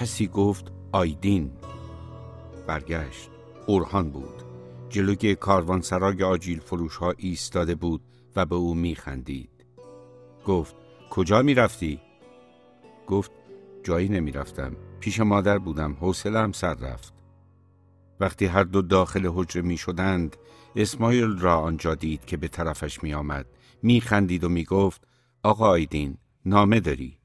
کسی گفت آیدین. برگشت. اورهان بود. جلوی کاروانسرای آجیل فروش ها ایستاده بود و به او میخندید. گفت کجا میرفتی؟ گفت جایی نمیرفتم. پیش مادر بودم. حوصله‌ام سر رفت. وقتی هر دو داخل حجره می شدند، اسماعیل را آنجا دید که به طرفش می آمد. می خندید و می گفت آقا آیدین، نامه داری؟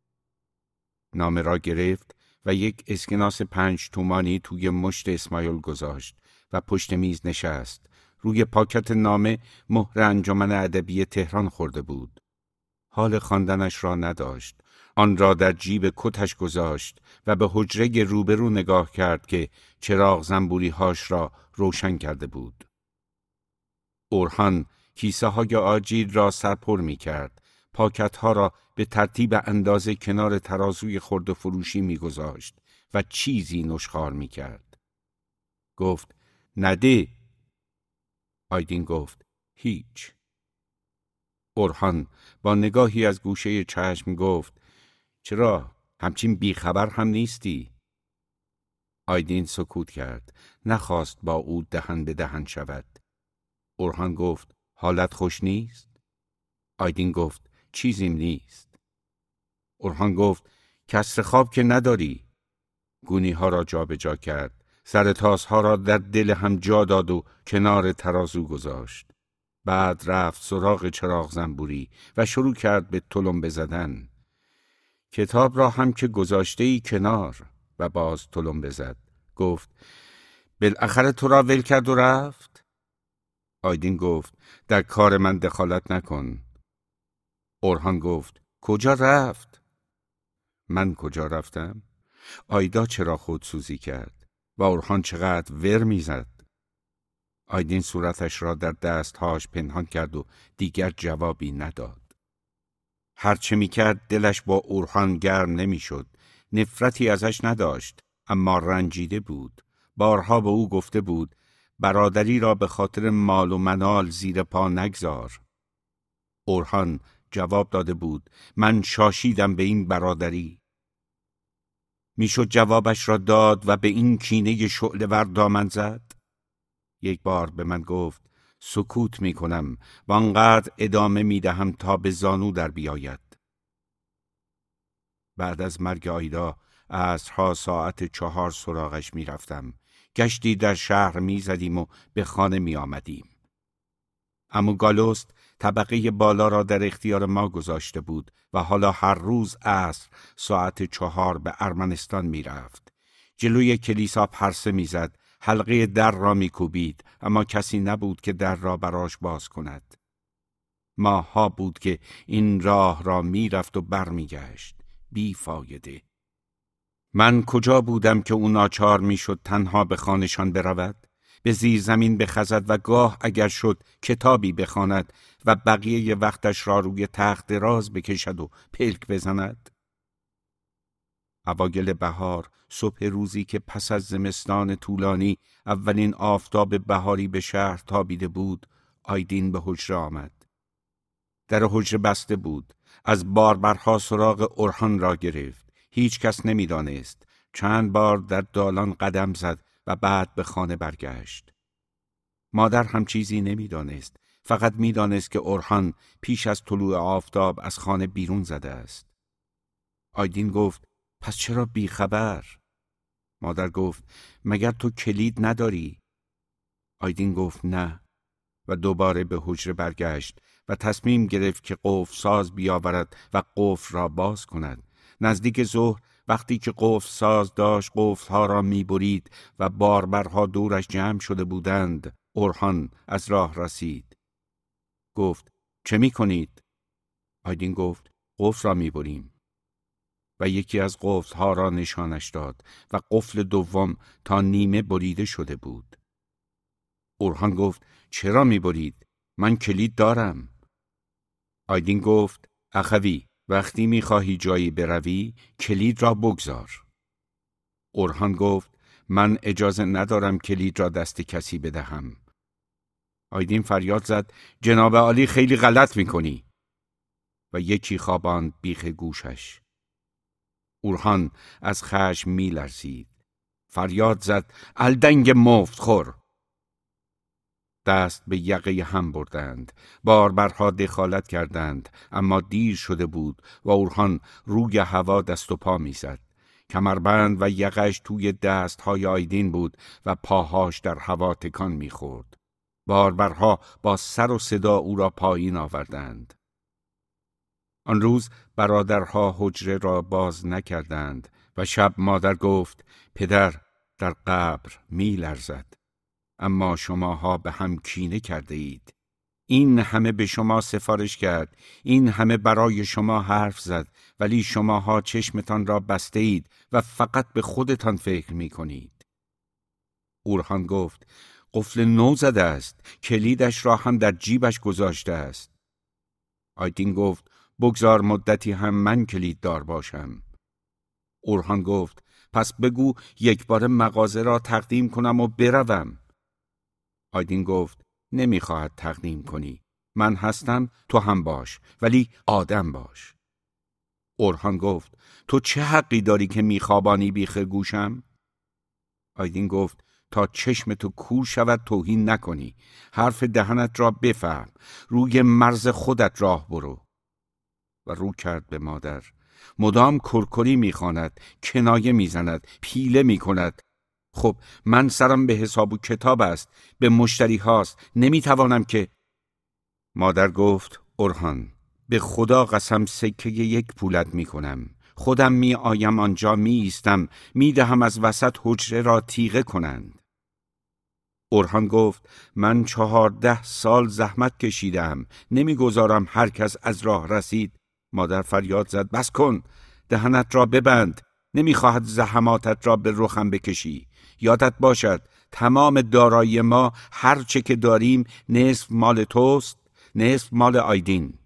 نامه را گرفت و یک اسکناس 5 تومانی توی مشت اسماعیل گذاشت و پشت میز نشست. روی پاکت نامه مهر انجمن ادبی تهران خورده بود. حال خواندنش را نداشت. آن را در جیب کتش گذاشت و به حجره روبرو نگاه کرد که چراغ زنبوری هاش را روشن کرده بود. اورهان کیسه های آجیل را سرپر می کرد. پاکت ها را به ترتیب اندازه کنار ترازوی خرد فروشی می گذاشت و چیزی نشخوار می کرد. گفت نده. آیدین گفت هیچ. اورهان با نگاهی از گوشه چشم گفت چرا؟ همچین بیخبر هم نیستی؟ آیدین سکوت کرد. نخواست با او دهن به دهن شود. اورهان گفت حالت خوش نیست؟ آیدین گفت چیزیم نیست. اورهان گفت کسر خواب که نداری؟ گونی ها را جا به جا کرد. سر تاس ها را در دل هم جا داد و کنار ترازو گذاشت. بعد رفت سراغ چراغ زنبوری و شروع کرد به تلمبه زدن. کتاب را هم که گذاشته‌ای کنار و باز تلمبه زد. گفت بالاخره تو را ول کرد و رفت؟ آیدین گفت در کار من دخالت نکن. اورهان گفت کجا رفت؟ من کجا رفتم؟ آیدا چرا خودسوزی کرد؟ و اورهان چقدر ور میزد؟ آیدین صورتش را در دستهاش پنهان کرد و دیگر جوابی نداد. هرچه میکرد دلش با اورهان گرم نمیشد. نفرتی ازش نداشت، اما رنجیده بود. بارها به او گفته بود برادری را به خاطر مال و منال زیر پا نگذار. اورهان جواب داده بود من شاشیدم به این برادری. میشد جوابش را داد و به این کینه شعله‌ور دامن زد. یک بار به من گفت سکوت میکنم و آنقدر ادامه میدهم تا به زانو در بیاید. بعد از مرگ آیدا عصرها ساعت 4 سراغش میرفتم. گشتی در شهر میزدیم و به خانه میآمدیم. عمو گالوست طبقه بالا را در اختیار ما گذاشته بود و حالا هر روز عصر ساعت 4 به ارمنستان میرفت. جلوی کلیسا پرسه میزد. حلقه در را میکوبید، اما کسی نبود که در را براش باز کند. ماه‌ها بود که این راه را میرفت و برمیگشت. بی فایده. من کجا بودم که او ناچار میشد تنها به خانه‌شان برود؟ به زیر زمین بخزد و گاه اگر شد کتابی بخواند و بقیه وقتش را روی تخت دراز بکشد و پلک بزند؟ اوایل بهار، صبح روزی که پس از زمستان طولانی اولین آفتاب بهاری به شهر تابیده بود، آیدین به حجره آمد. در حجره بسته بود. از باربرها سراغ اورهان را گرفت. هیچ کس نمی‌دانست. چند بار در دالان قدم زد و بعد به خانه برگشت. مادر هم چیزی نمی‌دانست. فقط می‌دانست که اورهان پیش از طلوع آفتاب از خانه بیرون زده است. آیدین گفت پس چرا بیخبر؟ مادر گفت مگر تو کلید نداری؟ آیدین گفت نه و دوباره به حجره برگشت و تصمیم گرفت که قفل ساز بیاورد و قفل را باز کند. نزدیک ظهر وقتی که قفل ساز داشت قفل‌ها را می‌برید و باربرها دورش جمع شده بودند، اورهان از راه رسید. گفت چه می‌کنید؟ آیدین گفت قفل را می‌بریم. و یکی از قفل‌ها را نشانش داد و قفل دوم تا نیمه بریده شده بود. اورهان گفت چرا می‌برید؟ من کلید دارم. آیدین گفت اخوی وقتی می‌خواهی جایی بروی کلید را بگذار. اورهان گفت من اجازه ندارم کلید را دست کسی بدهم. آیدین فریاد زد جناب عالی خیلی غلط می‌کنی. و یکی خواباند بیخ گوشش. اورهان از خشم می‌لرزید. فریاد زد: الدنگ مفت خور! دست به یقه هم بردند. باربرها دخالت کردند، اما دیر شده بود و اورهان روی هوا دست و پا می‌زد. کمربند و یقه‌اش توی دست‌های آیدین بود و پاهاش در هوا تکان می‌خورد. باربرها با سر و صدا او را پایین آوردند. آن روز برادرها حجره را باز نکردند و شب مادر گفت: پدر در قبر می‌لرزد، اما شماها به هم کینه کرده اید. این همه به شما سفارش کرد، این همه برای شما حرف زد، ولی شماها چشمتان را بسته اید و فقط به خودتان فکر می کنید. اورهان گفت: قفل نو زده است، کلیدش را هم در جیبش گذاشته است. آیدین گفت: بگذار مدتی هم من کلید دار باشم. اورهان گفت: پس بگو یک بار مغازه را تقدیم کنم و بروم. آیدین گفت: نمیخواهد تقدیم کنی. من هستم، تو هم باش، ولی آدم باش. اورهان گفت: تو چه حقی داری که میخوابانی بیخ گوشم؟ آیدین گفت: تا چشم تو کور شود توهین نکنی. حرف دهنت را بفهم. روی مرز خودت راه برو. و رو کرد به مادر. مدام کرکری میخواند، کنایه میزند، پیله میکند. خب من سرم به حساب و کتاب است، به مشتری هاست، نمیتوانم که. مادر گفت: اورهان، به خدا قسم سکه یک پولت میکنم. خودم می آیم آنجا می ایستم، می دهم از وسط حجره را تیغه کنند. اورهان گفت: من 14 سال زحمت کشیدم، نمیگذارم هر کس از راه رسید. مادر فریاد زد: بس کن، دهنت را ببند. نمیخواهد زحماتت را به رخم بکشی. یادت باشد تمام دارایی ما، هر چه که داریم، نصف مال توست، نصف مال آیدین.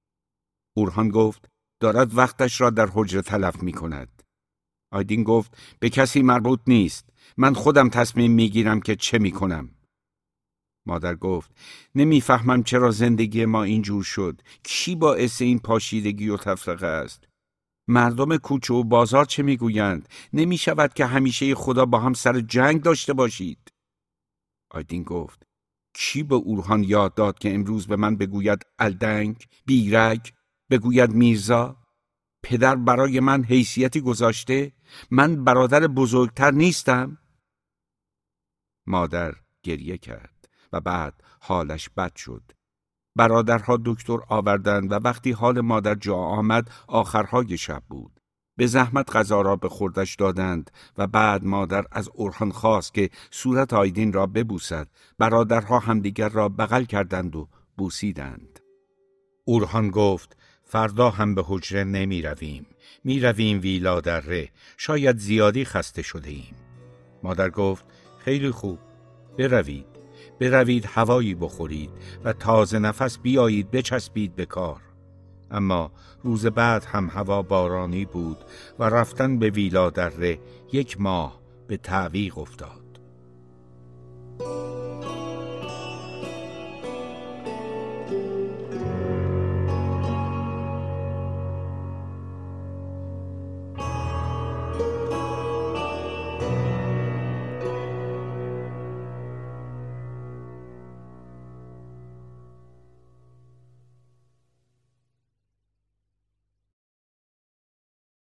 اورهان گفت: دارد وقتش را در حجره تلف می کند. آیدین گفت: به کسی مربوط نیست. من خودم تصمیم می گیرم که چه می کنم. مادر گفت: نمیفهمم چرا زندگی ما اینجور شد. کی باعث این پاشیدگی و تفرقه است؟ مردم کوچه و بازار چه میگویند؟ نمی شود که همیشه خدا با هم سر جنگ داشته باشید. آیدین گفت: کی به اورهان یاد داد که امروز به من بگوید الدنگ، بیرگ، بگوید میرزا؟ پدر برای من حیثیتی گذاشته؟ من برادر بزرگتر نیستم؟ مادر گریه کرد و بعد حالش بد شد. برادرها دکتر آوردند و وقتی حال مادر جا آمد آخرهای شب بود. به زحمت غذا را به خوردش دادند و بعد مادر از اورهان خواست که صورت آیدین را ببوسد. برادرها همدیگر را بغل کردند و بوسیدند. اورهان گفت: فردا هم به حجره نمی رویم. می رویم ویلا در ره. شاید زیادی خسته شده ایم. مادر گفت: خیلی خوب، بروید هوایی بخورید و تازه نفس بیایید بچسبید به کار. اما روز بعد هم هوا بارانی بود و رفتن به ویلا در ره 1 ماه به تعویق افتاد.